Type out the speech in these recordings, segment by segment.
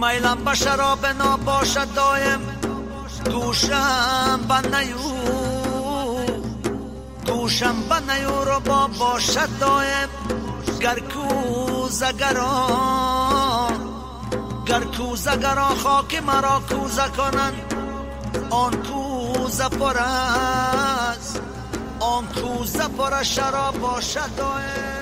میلم به شراب نباشد دایم دوشم به نیو رو باشد دایم گر کوزه گران خاک مرا کوزه کنند آن کوزه پر است آن کوزه پر شراب باشد دایم.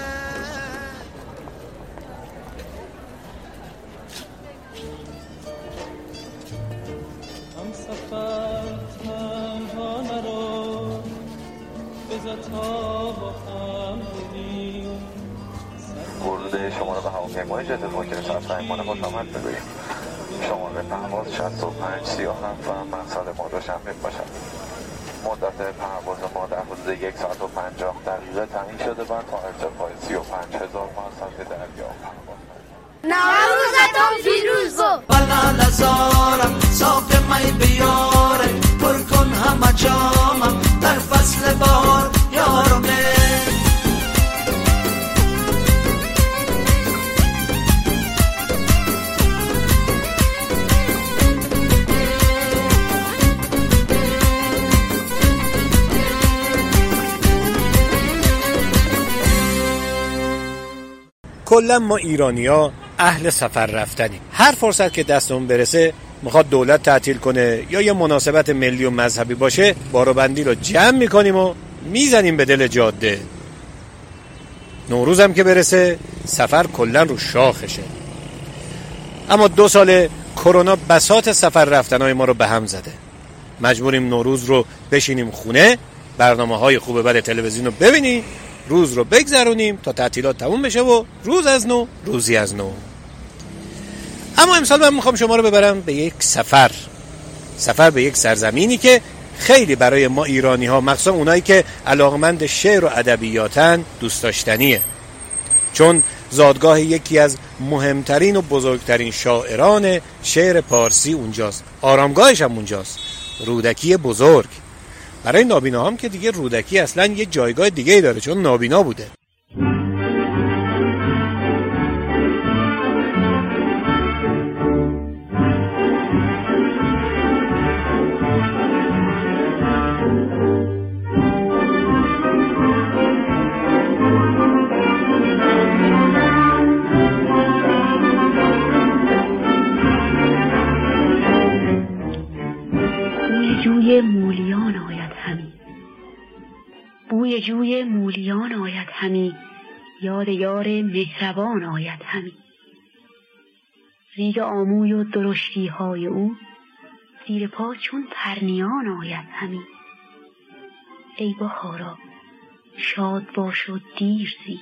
هم سفر تنها نرو بذار تا با هم بریم. ورود شما رو به هواپیمای جدید ممکنه ساعت ایمان خوش آمد بگوییم. شماره پرواز 6537 و مقصد ما دوشنبه باشد. مدت پرواز ما در حدود 1 ساعت و 50 دقیقه تعیین شده و تا ارتفاع 35,500 دریا پرواز نوروزتون پیروز بود. بلا نزارم صاف می بیاره پر کن همه جامم در فصل بهار یارمه. کلا ما ایرانی‌ها اهل سفر رفتنیم. هر فرصت که دستمون برسه میخواد دولت تعطیل کنه یا یه مناسبت ملی و مذهبی باشه بارو-بندی رو جمع میکنیم و میزنیم به دل جاده. نوروز هم که برسه سفر کلا رو شاخشه. اما 2 سال کرونا بساط سفر رفتنهای ما رو به هم زده. مجبوریم نوروز رو بشینیم خونه، برنامه‌های خوب بد تلویزیون رو ببینیم، روز رو بگذرونیم تا تعطیلات تموم بشه و روز از نو روزی از نو. اما امسال من میخوام شما رو ببرم به یک سفر به یک سرزمینی که خیلی برای ما ایرانی ها مخصوصا اونایی که علاقمند شعر و ادبیاتن دوست داشتنیه، چون زادگاه یکی از مهمترین و بزرگترین شاعران شعر پارسی اونجاست، آرامگاهش هم اونجاست، رودکی بزرگ. برای نابینا هم که دیگه رودکی اصلا یه جایگاه دیگه داره چون نابینا بوده. بوی جوی مولیان آید همی، یاد یار مهربان آید همی. ریگ آموی و درشتی های او، زیر پا چون پرنیان آید همی. ای بهارا شاد باش و دیر زی،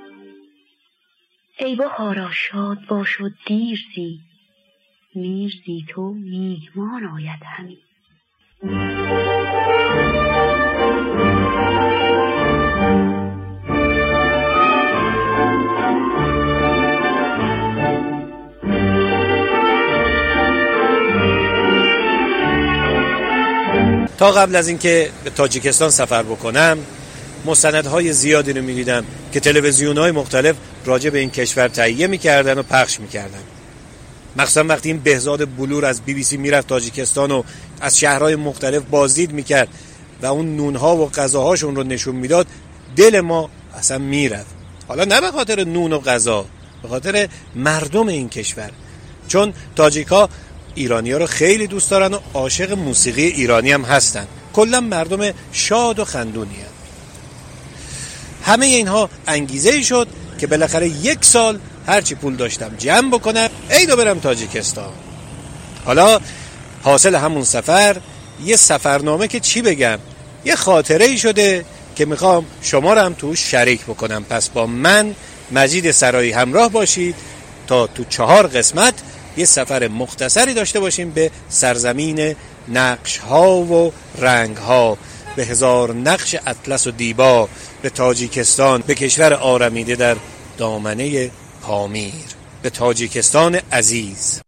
ای بهارا شاد باش و دیر زی، میر زی تو میهمان آید همی. تا قبل از اینکه به تاجیکستان سفر بکنم مستندهای زیادی رو می‌دیدم که تلویزیون‌های مختلف راجع به این کشور تهیه می‌کردن و پخش می‌کردن. مخصوصا وقتی این بهزاد بلور از BBC میرفت تاجیکستان و از شهرهای مختلف بازدید می‌کرد و اون نونها و غذاهاشون رو نشون میداد، دل ما اصلا میرفت. حالا نه به خاطر نون و غذا، به خاطر مردم این کشور، چون تاجیک‌ها ایرانی‌ها رو خیلی دوست دارن و عاشق موسیقی ایرانی هم هستن. کلا مردم شاد و خندونی هستن. همه اینها انگیزه‌ای شد که بالاخره 1 سال هرچی پول داشتم جمع بکنم عیدو برم تاجیکستان. حالا حاصل همون سفر یه سفرنامه که چی بگم، یه خاطره‌ای شده که میخوام شما رو هم توش شریک بکنم. پس با من مجید سرایی همراه باشید تا تو 4 قسمت یه سفر مختصری داشته باشیم به سرزمین نقش‌ها و رنگ‌ها، به 1000 نقش اطلس و دیبا، به تاجیکستان، به کشور آرمیده در دامنه پامیر، به تاجیکستان عزیز.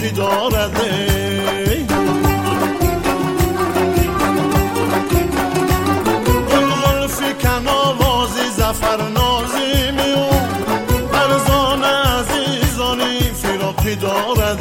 کی دارد گل فکن آوازی زفر نازی میون ارزان عزیزانی فراقی دارد.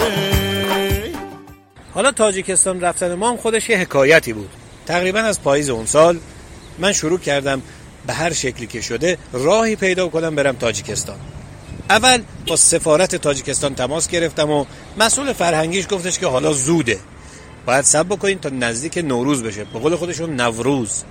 حالا تاجیکستان رفتن ما هم خودش یه حکایتی بود. تقریبا از پاییز اون سال من شروع کردم به هر شکلی که شده راهی پیدا کنم برم تاجیکستان. اول با سفارت تاجیکستان تماس گرفتم و مسئول فرهنگیش گفتش که حالا زوده، باید صبر بکنین تا نزدیک نوروز بشه، به قول خودشون نوروز.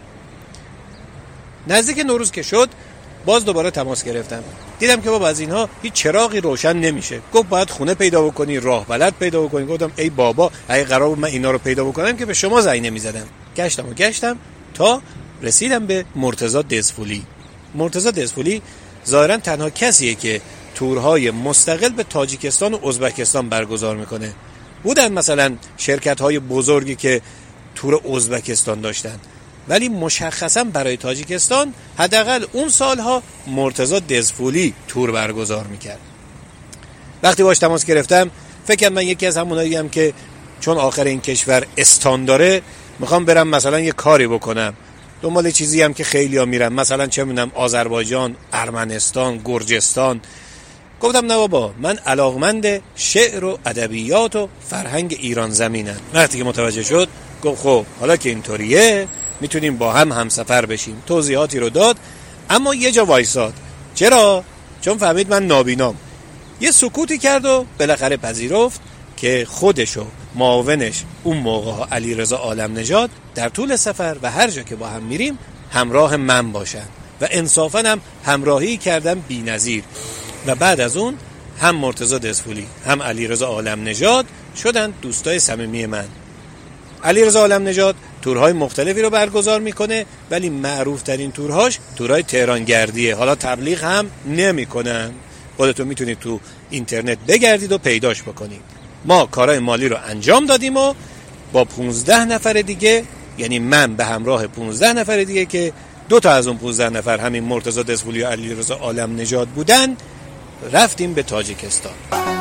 نزدیک نوروز که شد باز دوباره تماس گرفتم، دیدم که بابا از اینها هیچ چراغی روشن نمیشه. گفت باید خونه پیدا بکنی، راه بلد پیدا بکنی. گفتم ای بابا اگه قرار بود من اینا رو پیدا بکنم که به شما زنگ نمیزدم. گشتم تا رسیدم به مرتضی دزفولی. مرتضی دزفولی ظاهرا تنها کسیه که تورهای مستقل به تاجیکستان و ازبکستان برگزار میکنه. بودن مثلا شرکت‌های بزرگی که تور ازبکستان داشتن، ولی مشخصا برای تاجیکستان حداقل اون سالها مرتضی دزفولی تور برگزار میکرد. وقتی باش تماس گرفتم فکر کنم من یکی از هموناییم که چون آخر این کشور استان داره میخوام برم مثلا یه کاری بکنم، دنبال چیزی هم که خیلی ها میرم، مثلا چه میدونم آذربایجان، ارمنستان، گرجستان. گفتم نه بابا من علاقمند شعر و ادبیات و فرهنگ ایران زمینم. وقتی که متوجه شد گفت خب حالا که اینطوریه میتونیم با هم همسفر بشیم. توضیحاتی رو داد اما یه جا وایساد. چرا؟ چون فهمید من نابینام. یه سکوتی کرد و بالاخره پذیرفت که خودشو معاونش اون موقع علیرضا عالم نژاد در طول سفر و هر جا که با هم میریم همراه من باشن و انصافاً هم همراهی کردم بی‌نظیر. و بعد از اون هم مرتضی دزفولی هم علیرضا عالم نژاد شدن دوستای صمیمی من. علیرضا عالم نژاد تورهای مختلفی رو برگزار میکنه ولی معروف ترین تورهاش تورهای تهران گردیه. حالا تبلیغ هم نمیکنن، خودتون میتونید تو اینترنت بگردید و پیداش بکنید. ما کارهای مالی رو انجام دادیم و با 15 نفر دیگه، یعنی من به همراه 15 نفر دیگه که 2 تا از اون 15 نفر همین مرتضی دزفولی و علیرضا عالم نژاد بودن، رفتیم به تاجیکستان.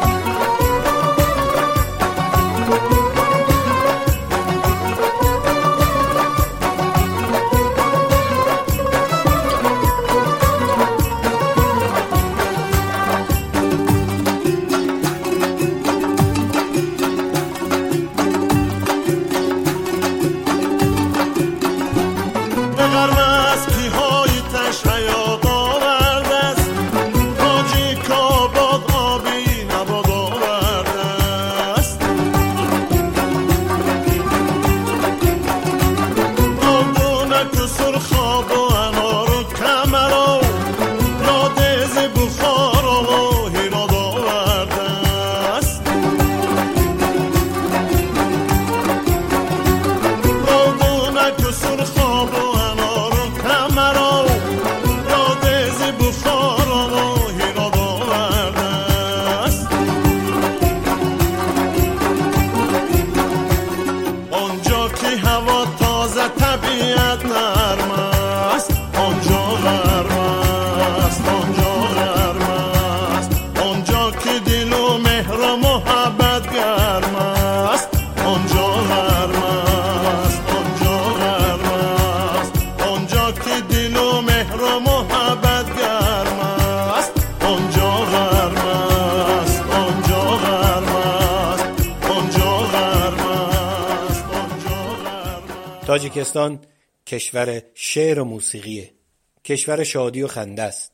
تاجیکستان کشور شعر و موسیقیه، کشور شادی و خنده است.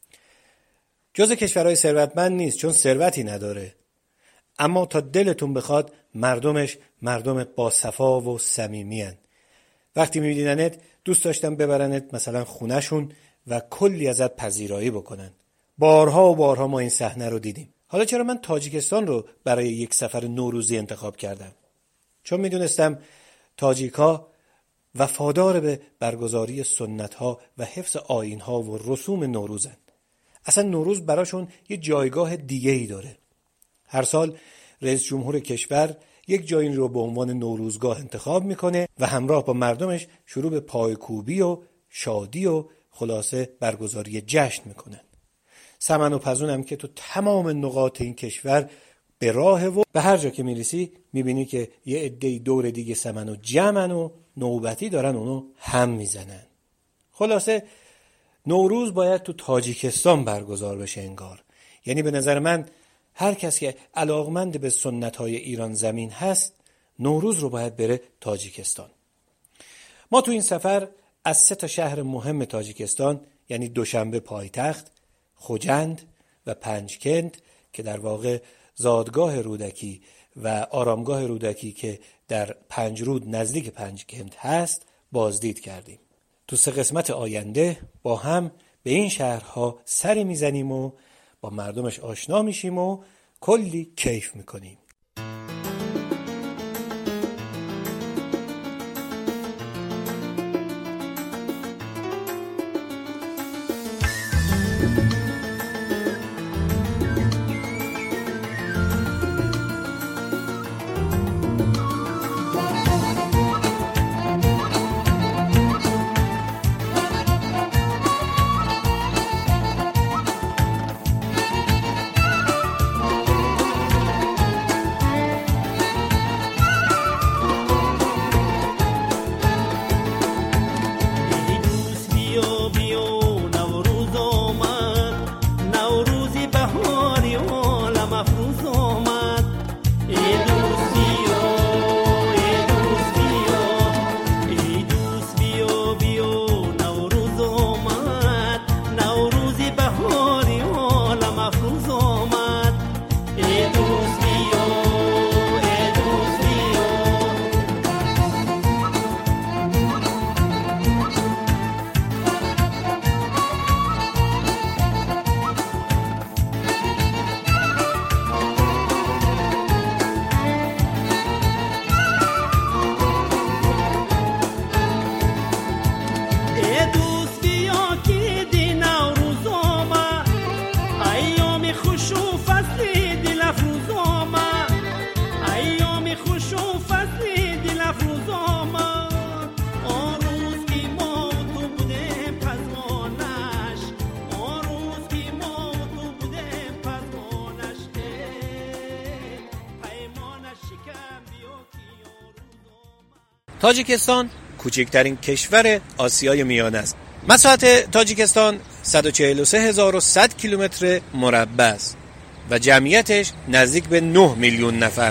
جز کشورهای ثروتمند نیست چون ثروتی نداره، اما تا دلتون بخواد مردمش مردم با صفا و صمیمی ان. وقتی میبیننت دوست داشتن ببرنت مثلا خونهشون و کلی ازت پذیرایی بکنن. بارها و بارها ما این صحنه رو دیدیم. حالا چرا من تاجیکستان رو برای یک سفر نوروزی انتخاب کردم؟ چون میدونستم تاجیک‌ها وفادار به برگزاری سنت‌ها و حفظ آیین‌ها و رسوم نوروزن. اصلا نوروز براشون یه جایگاه دیگه‌ای داره. هر سال رئیس جمهور کشور یک جایی رو به عنوان نوروزگاه انتخاب میکنه و همراه با مردمش شروع به پایکوبی و شادی و خلاصه برگزاری جشن میکنن. سمن و پزون هم که تو تمام نقاط این کشور به راه و به هر جا که میرسی میبینی که یه عده‌ای دور دیگه سمن و جمعن و نوبتی دارن اونو هم میزنن. خلاصه نوروز باید تو تاجیکستان برگزار بشه انگار. یعنی به نظر من هر کس که علاقمند به سنت‌های ایران زمین هست نوروز رو باید بره تاجیکستان. ما تو این سفر از 3 شهر مهم تاجیکستان یعنی دوشنبه پایتخت، خوجند و پنجکند که در واقع زادگاه رودکی و آرامگاه رودکی که در پنجرود نزدیک پنجکند هست بازدید کردیم. تو 3 قسمت آینده با هم به این شهرها سری میزنیم و با مردمش آشنا میشیم و کلی کیف میکنیم. تاجیکستان کوچکترین کشور آسیای میانه است. مساحت تاجیکستان 143,100 کیلومتر مربع است و جمعیتش نزدیک به 9 میلیون نفر.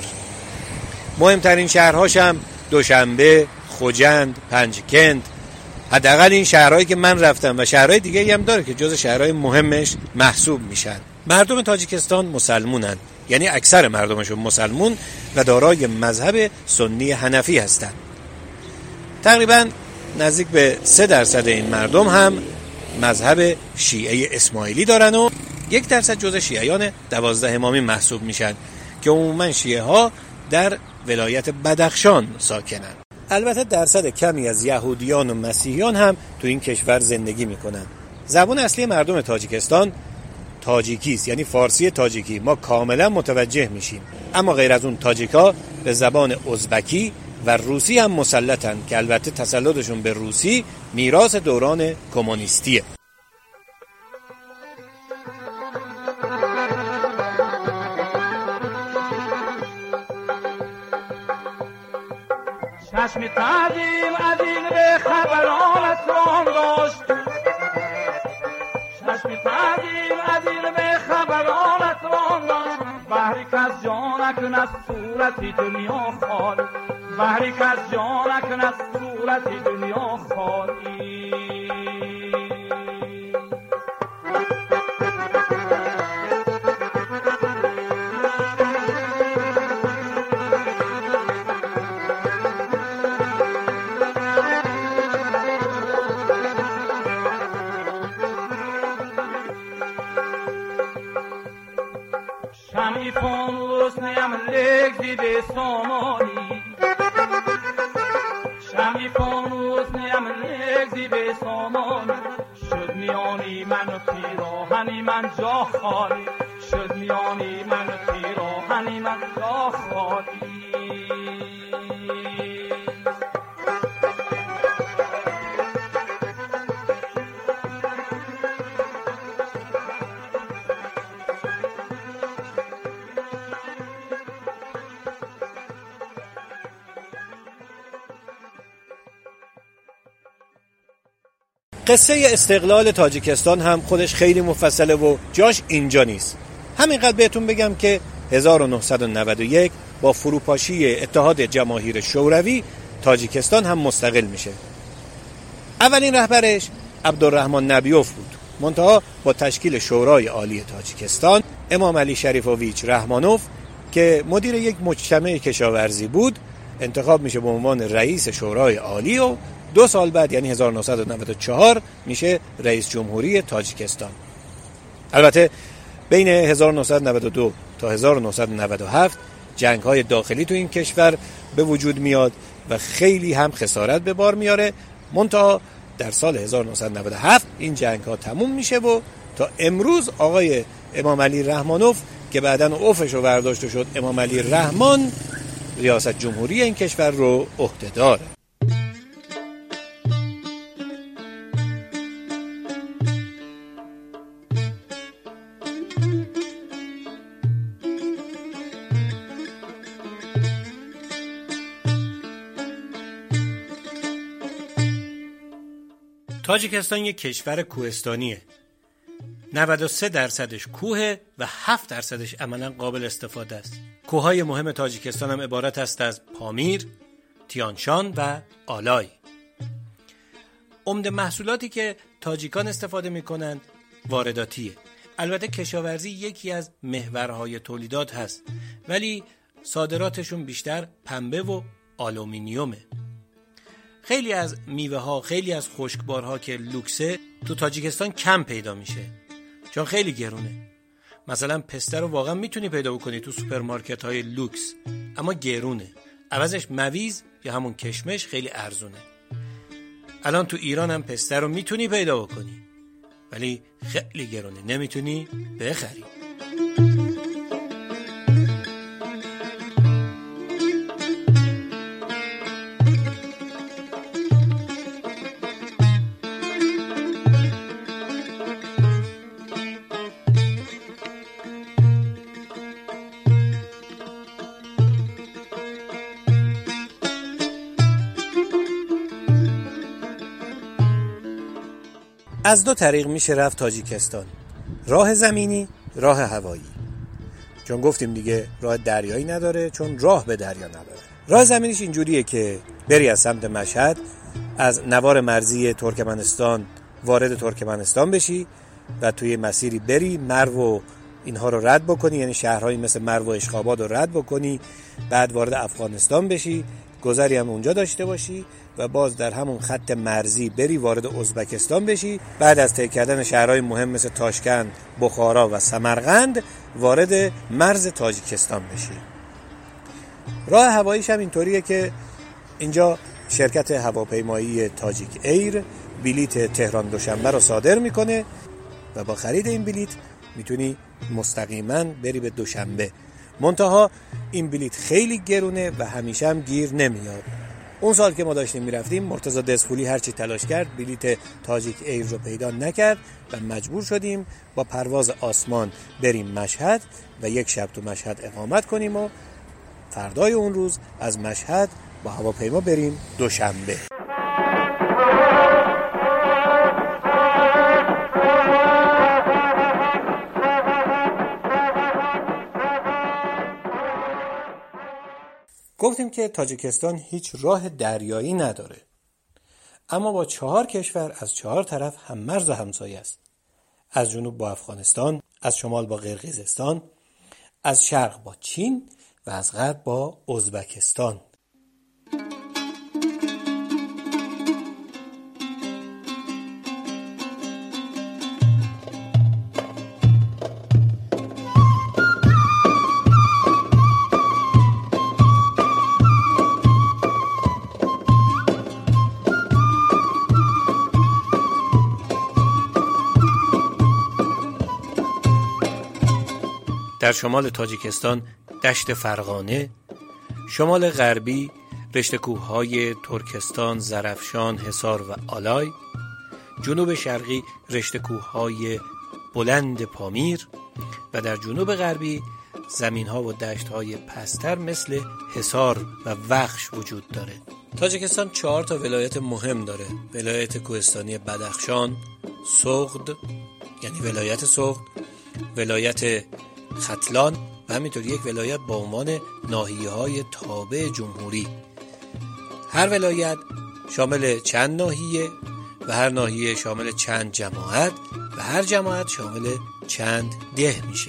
مهمترین شهرهاش هم دوشنبه، خوجند، پنجکند. حداقل این شهرهایی که من رفتم و شهرهای دیگه‌ای هم داره که جز شهرهای مهمش محسوب میشن. مردم تاجیکستان مسلمونن، یعنی اکثر مردمشون مسلمون و دارای مذهب سنی حنفی هستند. تقریبا نزدیک به 3% این مردم هم مذهب شیعه اسماعیلی دارن و 1% جزء شیعیان 12 امامی محسوب میشن که عموما شیعه ها در ولایت بدخشان ساکنن. البته درصد کمی از یهودیان و مسیحیان هم تو این کشور زندگی میکنن. زبان اصلی مردم تاجیکستان تاجیکی است، یعنی فارسی تاجیکی. ما کاملا متوجه میشیم. اما غیر از اون تاجیکا به زبان ازبکی و روسی هم مسلطن که البته تسلطشون به روسی میراث دوران کمونیستیه. چشم تعدیم عدیل به خبرانت رام داشت، چشم تعدیم عدیل به خبرانت رام داشت. بحری که از جانکن از صورتی دنیا خالی، بحری که از جانکن از صورتی دنیا خالی. شمی فانوس نیم لگزی به سامانی، شمی فانوس نیم لگزی به سامانی. شد میانی من و پیراهنی من جا خالی، شد میانی من و پیراهنی من جا خالی. قصه استقلال تاجیکستان هم خودش خیلی مفصله و جاش اینجا نیست. همینقدر بهتون بگم که 1991 با فروپاشی اتحاد جماهیر شوروی تاجیکستان هم مستقل میشه. اولین رهبرش عبدالرحمن نبیوف بود. منتها با تشکیل شورای عالی تاجیکستان امام علی شریفوویچ رحمانوف که مدیر یک مجتمع کشاورزی بود انتخاب میشه به عنوان رئیس شورای عالی و 2 سال بعد یعنی 1994 میشه رئیس جمهوری تاجیکستان. البته بین 1992 تا 1997 جنگ‌های داخلی تو این کشور به وجود میاد و خیلی هم خسارت به بار میاره. منتها در سال 1997 این جنگ‌ها تموم میشه و تا امروز آقای امام علی رحمانوف که بعداً اوفشو برداشت و شد امام علی رحمان ریاست جمهوری این کشور رو عهده‌داره. تاجیکستان یک کشور کوهستانیه. 93% کوه و 7% عملاً قابل استفاده است. کوههای مهم تاجیکستان هم عبارت است از پامیر، تیانشان و آلای. عمده محصولاتی که تاجیکان استفاده می‌کنند وارداتیه. البته کشاورزی یکی از محورهای تولیدات هست ولی صادراتشون بیشتر پنبه و آلومینیومه. خیلی از میوه ها، خیلی از خشکبارها که لوکسه تو تاجیکستان کم پیدا میشه چون خیلی گرونه. مثلا پسته رو واقعا میتونی پیدا بکنی تو سوپرمارکت های لوکس اما گرونه. عوضش مویز یا همون کشمش خیلی ارزونه. الان تو ایران هم پسته رو میتونی پیدا بکنی ولی خیلی گرونه، نمیتونی بخری. از 2 طریق میشه رفت تاجیکستان، راه زمینی، راه هوایی. چون گفتیم دیگه راه دریایی نداره چون راه به دریا نداره. راه زمینیش اینجوریه که بری از سمت مشهد از نوار مرزی ترکمنستان وارد ترکمنستان بشی و توی مسیری بری مرو و اینها رو رد بکنی، یعنی شهرهایی مثل مرو و اشخاباد رو رد بکنی، بعد وارد افغانستان بشی، گذری هم اونجا داشته باشی و باز در همون خط مرزی بری وارد ازبکستان بشی. بعد از طی کردن شهرهای مهم مثل تاشکند، بخارا و سمرقند وارد مرز تاجیکستان بشی. راه هواییش هم اینطوریه که اینجا شرکت هواپیمایی تاجیک ایر بلیت تهران دوشنبه رو صادر میکنه و با خرید این بلیت میتونی مستقیما بری به دوشنبه. منتها این بلیت خیلی گرونه و همیشه هم گیر نمیاد. اون سال که ما داشتیم میرفتیم مرتضی دسفولی هرچی تلاش کرد بلیت تاجیک ایر رو پیدا نکرد و مجبور شدیم با پرواز آسمان بریم مشهد و 1 شب تو مشهد اقامت کنیم و فردای اون روز از مشهد با هواپیما بریم دوشنبه. گفتیم که تاجیکستان هیچ راه دریایی نداره اما با 4 کشور از 4 طرف هم مرز و همسایه است. از جنوب با افغانستان، از شمال با قرقیزستان، از شرق با چین و از غرب با ازبکستان. در شمال تاجیکستان دشت فرغانه، شمال غربی رشته کوههای ترکستان، زرافشان، حصار و آلای، جنوب شرقی رشته کوههای بلند پامیر و در جنوب غربی زمین‌ها و دشت‌های پستر مثل حصار و وخش وجود داره. تاجیکستان 4 تا ولایت مهم داره: ولایت کوهستانی بدخشان، سغد یعنی ولایت سغد، ولایت ختلان و همینطور یک ولایت با عنوان ناحیه‌های تابع جمهوری. هر ولایت شامل چند ناحیه و هر ناحیه شامل چند جماعت و هر جماعت شامل چند ده میشه.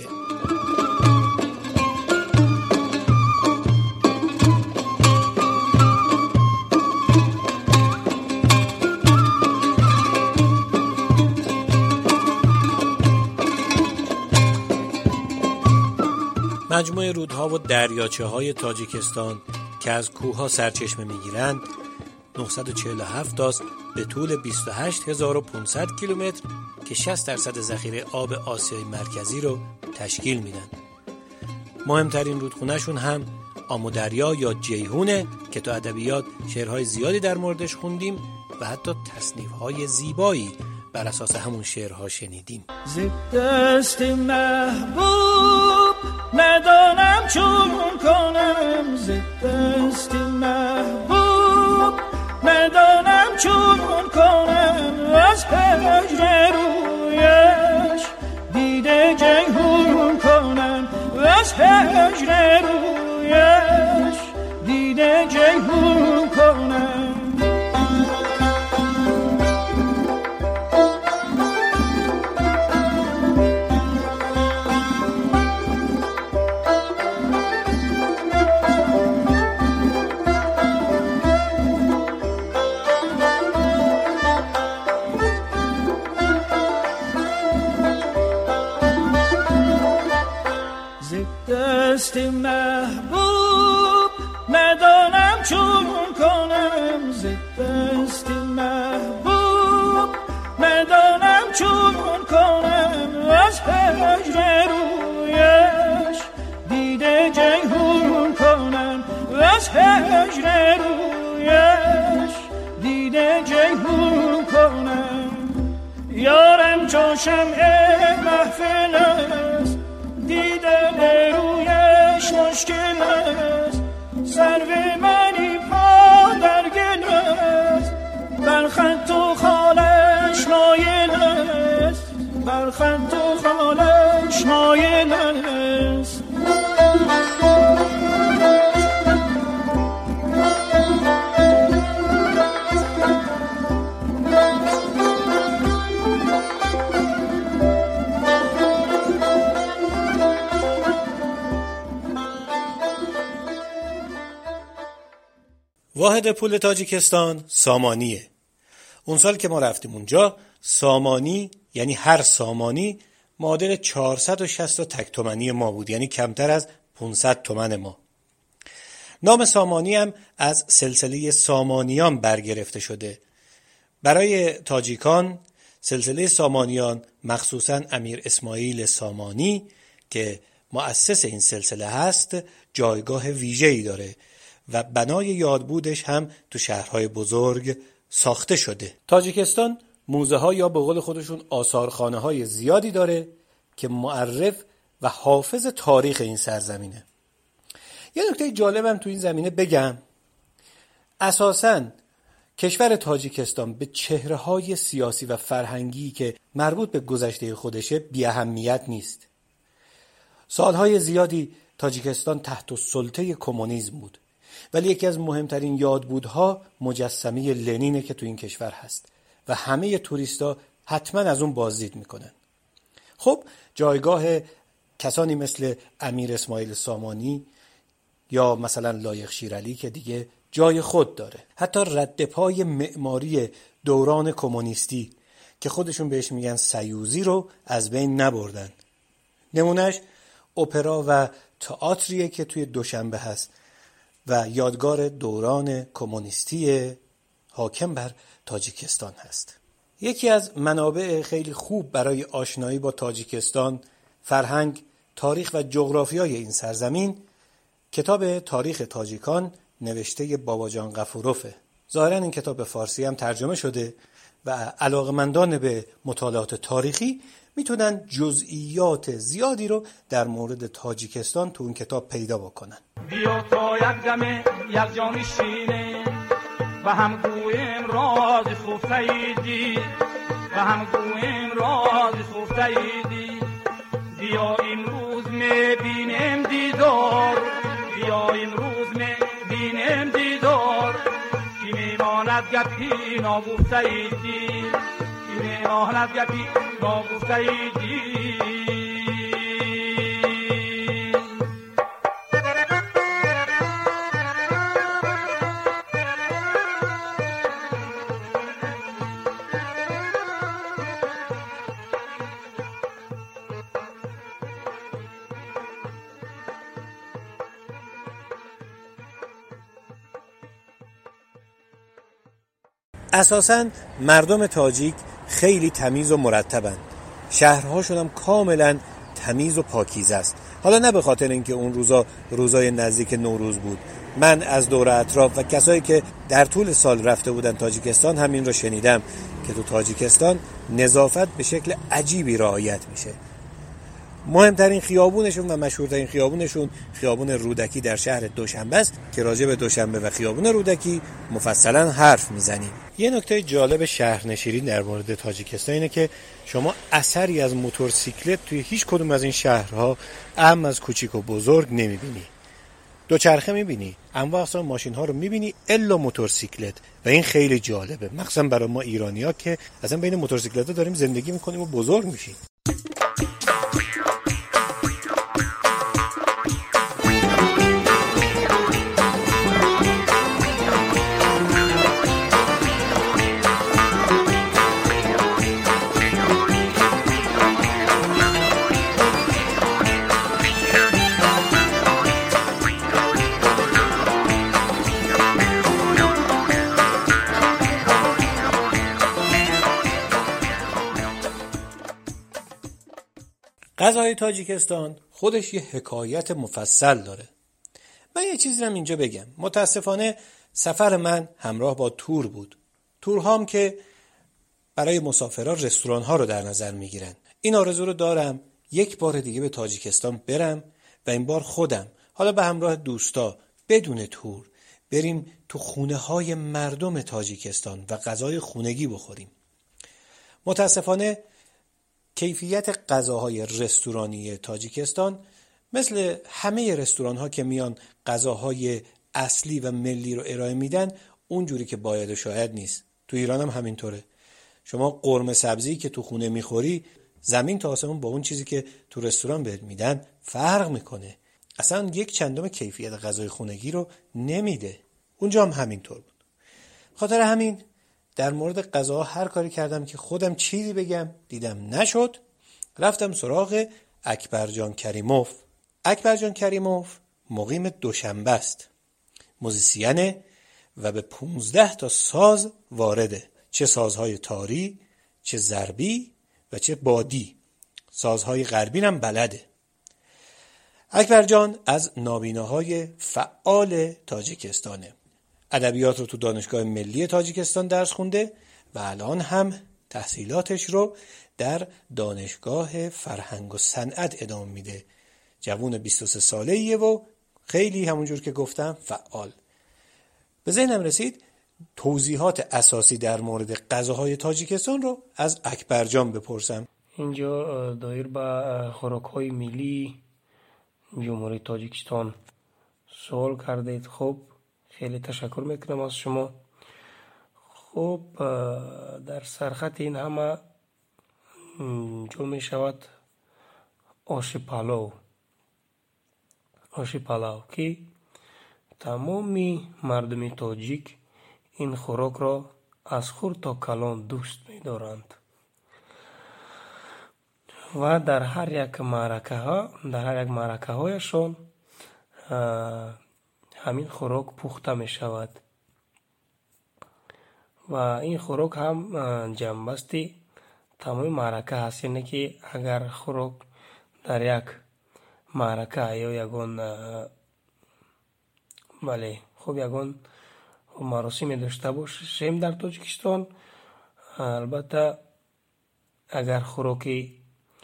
مجموع رودها و دریاچه‌های تاجیکستان که از کوه‌ها سرچشمه می‌گیرند 947 تاست به طول 28500 کیلومتر که 60% ذخیره آب آسیای مرکزی رو تشکیل میدن. مهمترین رودخونه‌شون هم آمودریا یا جیهونه که تو ادبیات شعرهای زیادی در موردش خوندیم و حتی تصنیف‌های زیبایی بر اساس همون شعرها شنیدیم. دست محبوب ندانم چون کنم، دست محبوب ندانم چون کنم، از هجر رویش دیده جیهون کنم، از هجر رویش دیده جیهون کنم. دست محبوب ندانم چون کنم، دست محبوب ندانم چون کنم، از هجر رویش دیده جیهون کنم، از هجر رویش دیده جیهون کنم. یارم چون شمع محفل است، دیدن رویش مشکل است، سرو منی پا در گل است، بر خط و خالش مایل است، بر خط و خالش مایل است. واحد پول تاجیکستان سامانیه. اون سال که ما رفتیم اونجا سامانی یعنی هر سامانی معادل 460 تک تومانی ما بود، یعنی کمتر از 500 تومن ما. نام سامانی هم از سلسله سامانیان برگرفته شده. برای تاجیکان سلسله سامانیان مخصوصاً امیر اسماعیل سامانی که مؤسس این سلسله هست جایگاه ویژه‌ای داره و بنای یادبودش هم تو شهرهای بزرگ ساخته شده. تاجیکستان موزه ها یا به قول خودشون آثارخانه های زیادی داره که معرف و حافظ تاریخ این سرزمینه. یه نکته جالبم تو این زمینه بگم، اساساً کشور تاجیکستان به چهره های سیاسی و فرهنگی که مربوط به گذشته خودشه بی اهمیت نیست. سالهای زیادی تاجیکستان تحت سلطه کمونیسم بود، ولی یکی از مهمترین یادبودها مجسمه لنینه که تو این کشور هست و همه توریستا حتما از اون بازدید میکنن. خب جایگاه کسانی مثل امیر اسماعیل سامانی یا مثلا لایق شیرعلی که دیگه جای خود داره. حتی رد پای معماری دوران کمونیستی که خودشون بهش میگن سیوزی رو از بین نبردن. نمونهش اپرا و تئاتریه که توی دوشنبه هست و یادگار دوران کمونیستی حاکم بر تاجیکستان هست. یکی از منابع خیلی خوب برای آشنایی با تاجیکستان، فرهنگ، تاریخ و جغرافیای این سرزمین کتاب تاریخ تاجیکان نوشته باباجان غفوروفه. ظاهراً این کتاب به فارسی هم ترجمه شده و علاقه‌مندان به مطالعات تاریخی میتونن جزئیات زیادی رو در مورد تاجیکستان تو اون کتاب پیدا بکنن. بیا تا یک دم یک جا نشینیم و هم گویم راز خوب سیدی و هم گویم راز خوب سیدی. بیا امروز میبینیم دیدار، بیا امروز میبینیم دیدار، که میماند گپی ناگفته ایدی، که میماند گپی ناگفته ایدی. اساساً مردم تاجیک خیلی تمیز و مرتبن. شهرهاشون هم کاملاً تمیز و پاکیزه است. حالا نه به خاطر اینکه اون روزای نزدیک نوروز بود. من از دور اطراف و کسایی که در طول سال رفته بودن تاجیکستان همین رو شنیدم که تو تاجیکستان نظافت به شکل عجیبی رعایت میشه. مهمترین خیابونشون و مشهورترین خیابونشون خیابون رودکی در شهر دوشنبه است که راجع به دوشنبه و خیابون رودکی مفصلا حرف میزنیم. یه نکته جالب شهرنشینی در مورد تاجیکستان اینه که شما اثری از موتورسیکلت توی هیچ کدوم از این شهرها اهم از کوچیک و بزرگ نمیبینی. دوچرخه میبینی، انواع اقسام ماشین ها رو میبینی الا موتورسیکلت، و این خیلی جالبه، مخصوصا برای ما ایرانی‌ها که اصلا بین موتورسیکلت‌ها داریم زندگی میکنیم و بزرگ میشیم. غذای تاجیکستان خودش یه حکایت مفصل داره. من یه چیزی رو اینجا بگم. متاسفانه سفر من همراه با تور بود. تورهام که برای مسافران رستوران ها رو در نظر میگیرن. این آرزو رو دارم یک بار دیگه به تاجیکستان برم و این بار خودم، حالا به همراه دوستا، بدون تور بریم تو خونه های مردم تاجیکستان و غذای خونگی بخوریم. متاسفانه کیفیت غذاهای رستورانی تاجیکستان مثل همه رستوران ها که میان غذاهای اصلی و ملی رو ارائه میدن اونجوری که باید و شاید نیست. تو ایران هم همینطوره. شما قرمه سبزی که تو خونه میخوری زمین تا آسمون با اون چیزی که تو رستوران بهت میدن فرق میکنه. اصلا یک چندم کیفیت غذای خونگی رو نمیده. اونجا هم همینطور بود. خاطر همین در مورد غذاها هر کاری کردم که خودم چیزی بگم، دیدم نشد. رفتم سراغ اکبرجان کریموف. اکبرجان کریموف مقیم دوشنبه است. موزیسینه و به 15 تا ساز وارده. چه سازهای تاری، چه ضربی و چه بادی. سازهای غربی هم بلده. اکبرجان از نابیناهای فعال تاجیکستانه. ادبیات رو تو دانشگاه ملی تاجیکستان درس خونده و الان هم تحصیلاتش رو در دانشگاه فرهنگ و صنعت ادامه میده. جوون 23 ساله‌ایه و خیلی همونجور که گفتم فعال. به ذهنم رسید توضیحات اساسی در مورد غذاهای تاجیکستان رو از اکبرجان بپرسم. اینجا دایر به خوراک‌های ملی جمهوری تاجیکستان سوال کردید. خب خیلی تشکر میکنم از شما. خب در سرخط این همه جو می شود آش پلاو که تمامی مردم تاجیک این خوراک را از خرد تا کلان دوست می دارند و در هر یک معرکه هایشان همین خوراک پخته می شود و این خوراک هم جنبستی تمام معرکه هست. یعنی که اگر خوراک در یک معرکه یا یگان یگان مراسمی داشته باشیم در تاجیکستان، البته اگر خوراکی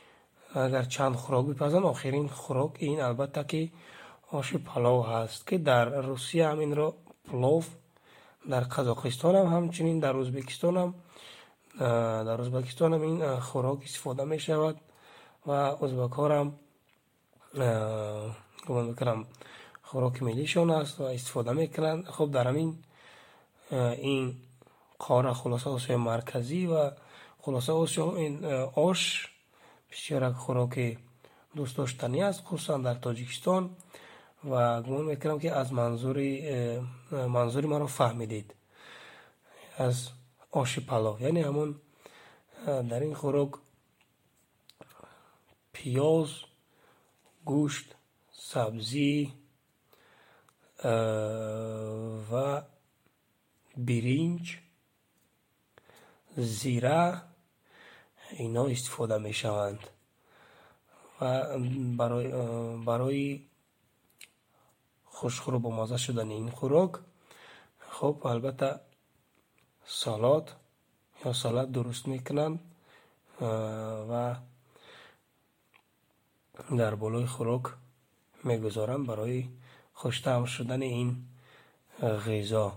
اگر چند خوراک بپزن آخرین خوراک این البته که آش پلاو هست که در روسیه هم این را پلوف، در قزاقستان هم همچنین، در ازبکستان هم این خوراک استفاده می شود و ازبک ها هم گمان میکنم خوراک ملیشون است و استفاده میکنند. خب در این قاره خلاصه آسیای مرکزی و خلاصه آسیا این آش بسیار خوراک دوست داشتنی است، خصوصا در تاجیکستان و گمان میکنم که از منظوری ما رو فهمیدید از آش پلاو. یعنی همون در این خوراک پیاز، گوشت، سبزی و برنج، زیره اینا استفاده می شوند و برای خوشخور و بامزه شدن این خوراک خب البته سالاد یا سالاد درست میکنند و در بالای خوراک میگذارند برای خوش‌طعم شدن این غذا.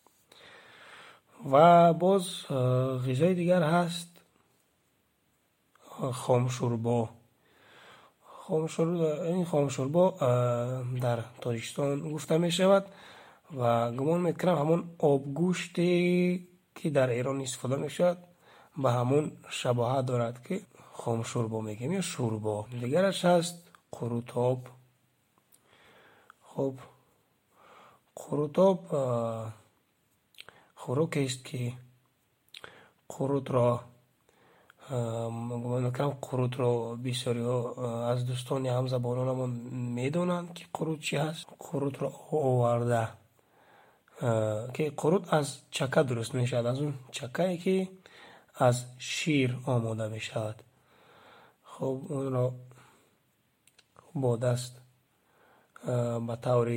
و باز غذای دیگر هست خام شوربا. این خام شوربا در تاجیکستان گفته می شود و گمان میکنم همون آبگوشتی که در ایران استفاده می شود به همون شباهت دارد که خام شوربا میگیم یا شوربا. دیگرش هست قروتاب. خب قروتاب خوراکی است که قروت را قروت را بسیاری از دوستان هم زبانانمون میدونند که قروت چی هست. قروت را آورده که قروت از چکه درست می شود، از اون چکه‌ای که از شیر آماده می شود. خب اون را با دست به طور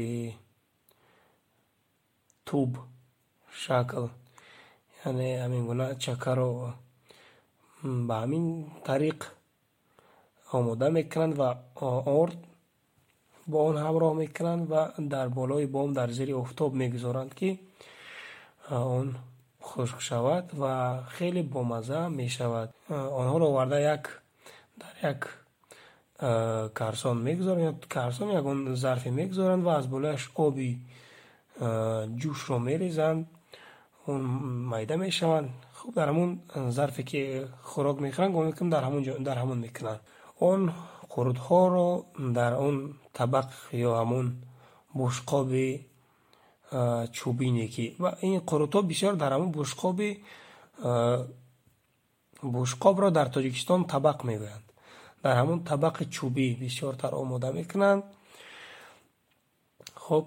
توب شکل، یعنی همین گونه چکه رو به همین طریق آماده میکنند و آرد با آن همراه میکنند و در بالای بام در زیر آفتاب میگذارند که آن خشک شود و خیلی بامزه میشود. آنها رو آورده در یک کارسون میگذارند، کارسون یک اون ظرفی میگذارند و از بالایش آبی جوش رو میریزند، اون میده میشوند. خب در همون ظرفی که خوراک میخورن گونه کم در همون میکنن. اون قروت ها رو در اون طبق یا همون بشقاب چوبینی که و این قروت ها بسیار در همون بشقاب را در تاجیکستان طبق میگویند. در همون طبق چوبی بسیار تر آماده میکنند. خب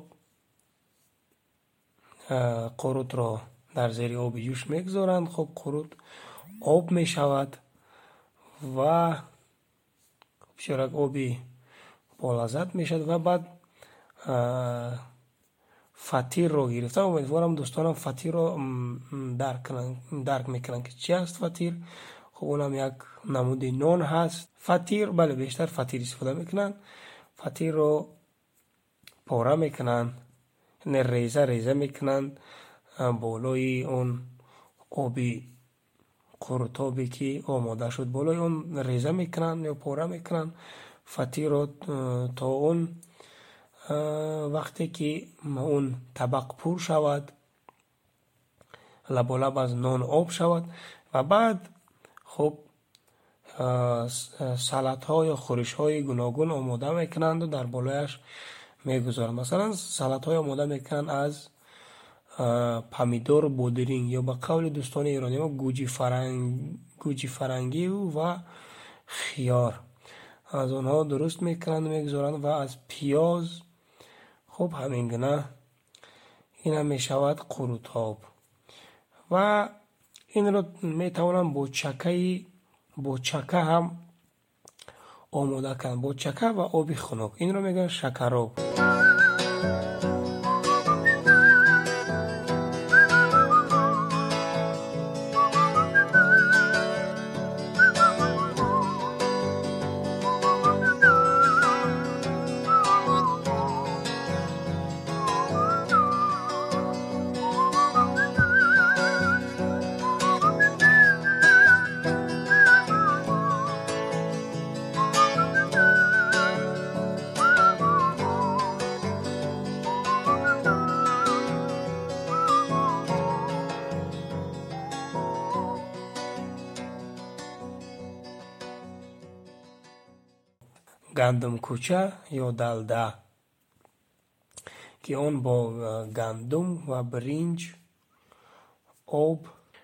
قروت را در زیر آب جوش میگذارند. خب قروت آب میشود و بسیار آبی با لذت میشد و بعد فطیر رو گرفتن. امیدوارم دوستانم فطیر رو درک میکنن که چی است فطیر. خب اونم یک نمود نان هست. فطیر بله بیشتر فطیر استفاده میکنن. فطیر رو پاره میکنن، ریزه میکنن بالای اون آبی قروتابی که آماده شد، بالای اون ریزه میکنن یا پاره میکنن فطیر رو تا اون وقتی که اون طبق پر شود، لب از نان آب شود و بعد خب سلات ها یا خورش های گوناگون آماده میکنند و در بالایش میگذارند. مثلا سلات های آماده میکنند از پمیدور بودرینگ یا به قول دوستان ایرانی ما گوجی فرنگی و خیار، از اونها درست میکنند میگذارند و از پیاز. خب همین گونه این هم میشود قروتاب و این رو میتوانند با چکه هم آماده کنند، با چکه و آبی خنک. این رو میگن شکراب. گندم کوچه یا دلده که اون با گندم و برنج، آب،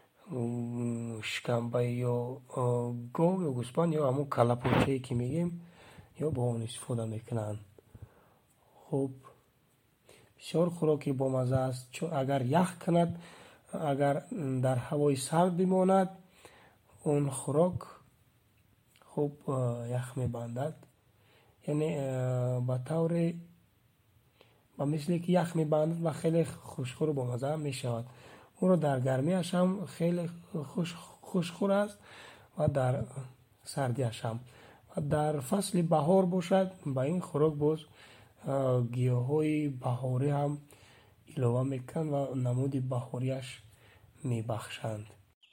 شکمبه یا گاو یا گوسفند یا همون کلپوچه‌ای که میگیم یا با اون استفاده میکنن. خب بسیار خوراکی با مزه است، چون اگر یخ کند، اگر در هوای سرد بماند اون خوراک خوب یخ میبندد، یعنی به طور با مثلی که یخ میبندد و خیلی خوشخور و با مزه میشود. اون رو در گرمیش هم خیلی خوشخور است و در سردیش هم. و در فصل بهار باشد با این خوراک باز گیاهای بهاری هم علاوه میکن و نمود بهاریش میبخشند.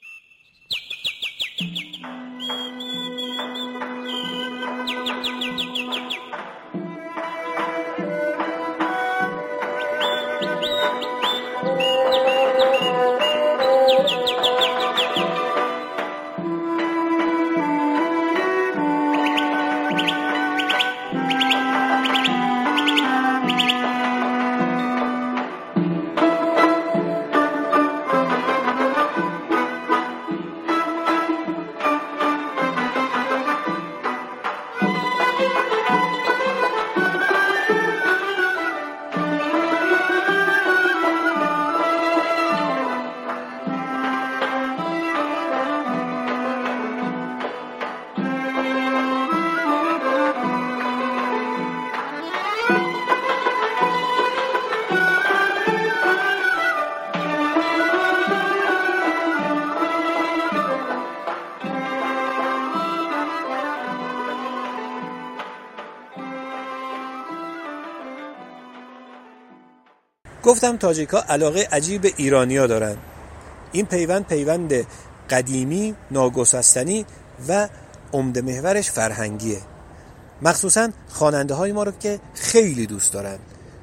گفتم تاجیک‌ها علاقه عجیب به ایرانی‌ها دارن. این پیوند قدیمی، ناگسستنی و عمده محورش فرهنگیه. مخصوصاً خواننده‌های ما رو که خیلی دوست دارن.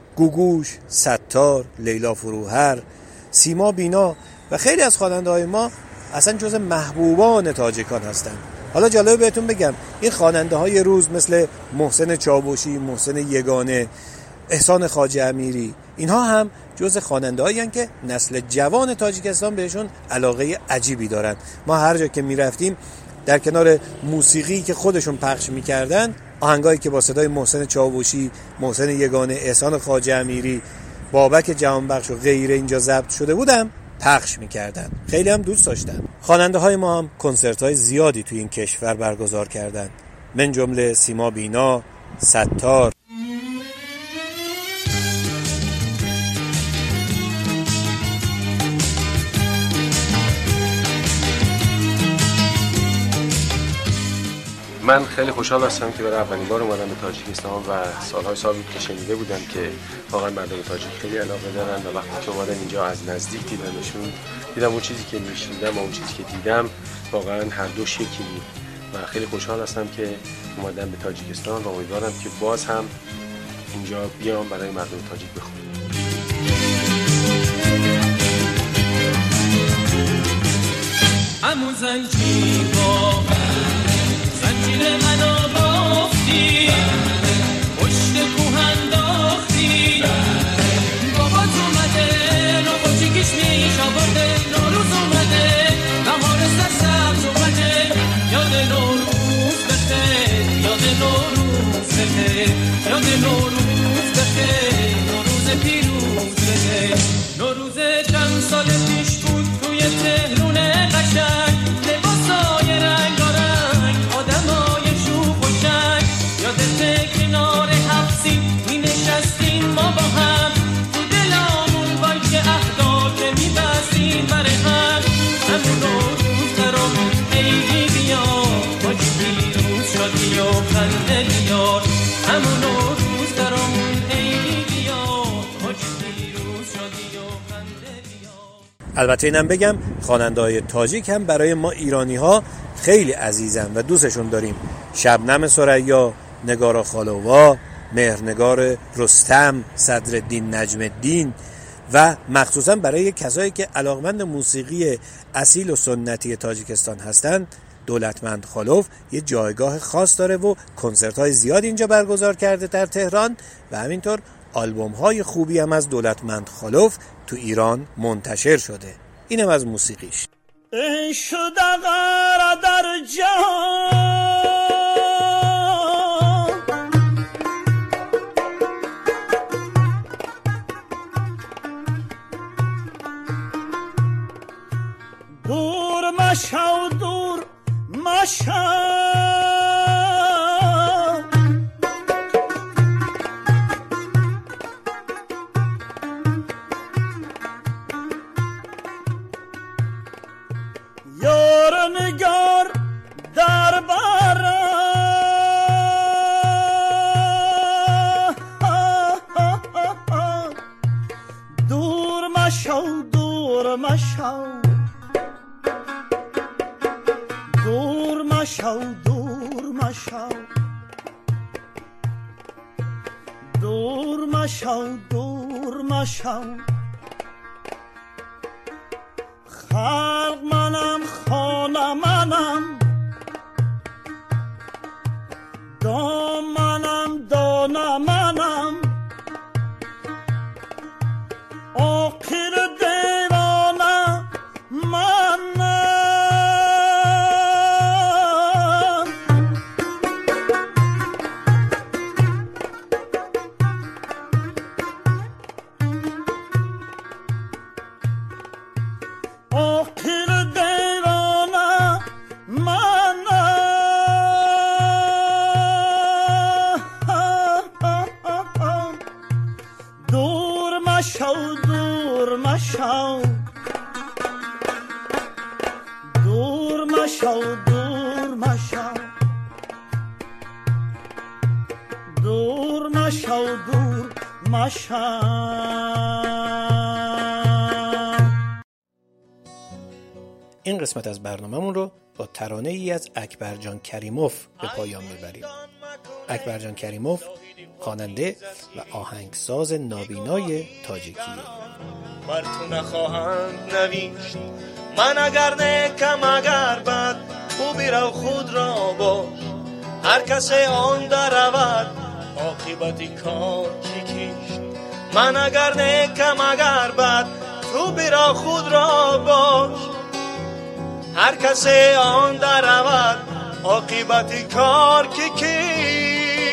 گوگوش، ستار، لیلا فروهر، سیما بینا و خیلی از خواننده‌های ما اصلا جز محبوبان تاجیکان هستن. حالا جالبه بهتون بگم این خواننده‌های روز مثل محسن چاوشی، محسن یگانه، احسان خواجه امیری، اینها هم جز خواننده‌هایی هستند که نسل جوان تاجیکستان بهشون علاقه عجیبی دارن. ما هر جا که میرفتیم در کنار موسیقی که خودشون پخش میکردن، آهنگایی که با صدای محسن چاوشی، محسن یگانه، احسان خواجه امیری، بابک جهانبخش و غیره اینجا ضبط شده بودم پخش میکردن. خیلی هم دوست داشتن. خواننده‌های ما هم کنسرت‌های زیادی توی این کشور برگزار کردن، من جمله سیما بینا، ستار. من خیلی خوشحال هستم که برای اولین بار اومدم به تاجیکستان و سالهای سابق که شنیده بودم که واقعا مردم تاجیک خیلی علاقه دارن و وقتی که اومدم اینجا از نزدیک دیدم اون چیزی که میشنیدم و اون چیزی که دیدم واقعا هر دوش یکی بود و خیلی خوشحال هستم که اومدم به تاجیکستان و امیدوارم که باز هم اینجا بیام برای مردم تاجیک بخونم. زنجیر منو بافتی پشت کوه انداختی بابات اومده نوباچی کشمیش آورده نوروز اومده بهار سرسبز اومده یاد نوروز بخیر یاد نوروز بخیر یاد نوروز بخیر نوروز پیروز بخیر نوروز چند سال پیش بود توی تهرون قشنگ لباسای رنگارنگ آدمای شوخ و شنگ یادت کنار حبسی می نشستیم ما با هم تو دلامون بانک اهدا که می بستیم بره هم همون روز برامون خیلی بیار باش پیروز شادی و خنده بیار همون روز برامون خیلی بیار باش پیروز شادی و خنده بیار. البته اینم بگم خواننده‌های تاجیک هم برای ما ایرانی‌ها خیلی عزیزن و دوستشون داریم. شبنم ثریا، نگارا خالووا، مهرنگار رستم، صدرالدین نجم الدین و مخصوصا برای کسایی که علاقمند موسیقی اصیل و سنتی تاجیکستان هستند دولتمندخالوف یه جایگاه خاص داره و کنسرت‌های زیاد اینجا برگزار کرده در تهران و همینطور آلبوم‌های خوبی هم از دولتمندخالوف تو ایران منتشر شده. اینم از موسیقیش. ای شده غره در جهان دور مشو دور مشو نگار در بره دور مشو دور مشو دور مشو دور مشو دور مشو دور مشو خلق منم خانه منم دام منم دانه منم آخر دیوانه منم این قسمت از برنامه‌مون رو با ترانه ای از اکبرجان کریموف به پایان میبریم. اکبرجان کریموف خواننده و آهنگساز نابینای تاجیکیه. بر تو نخواهند نوشت من اگر نیکم اگر بد تو بیرو خود را باش هر کسی آن در رود عاقبتی کار کی کیست من اگر نیکم اگر بد تو بیرو خود را باش هر کسی آن در رود عاقبتی کار کی کیست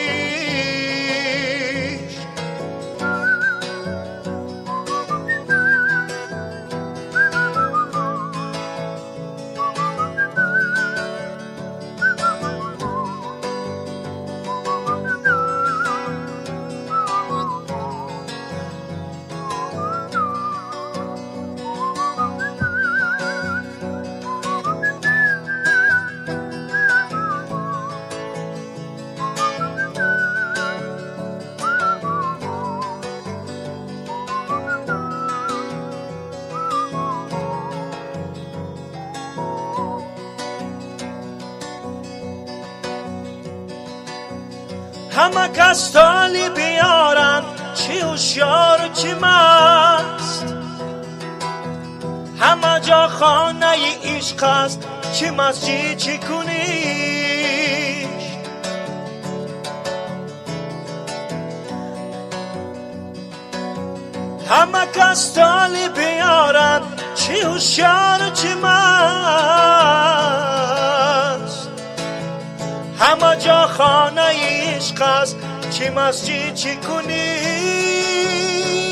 همه کس تالی بیارن چی هوشیار و چی مست همه جا خانه ی عشق است چی مسجد چی کنیش همه کس تالی بیارن چی هوشیار و چی مست همه جا خانه ی عشق است چی مسجد چی کنی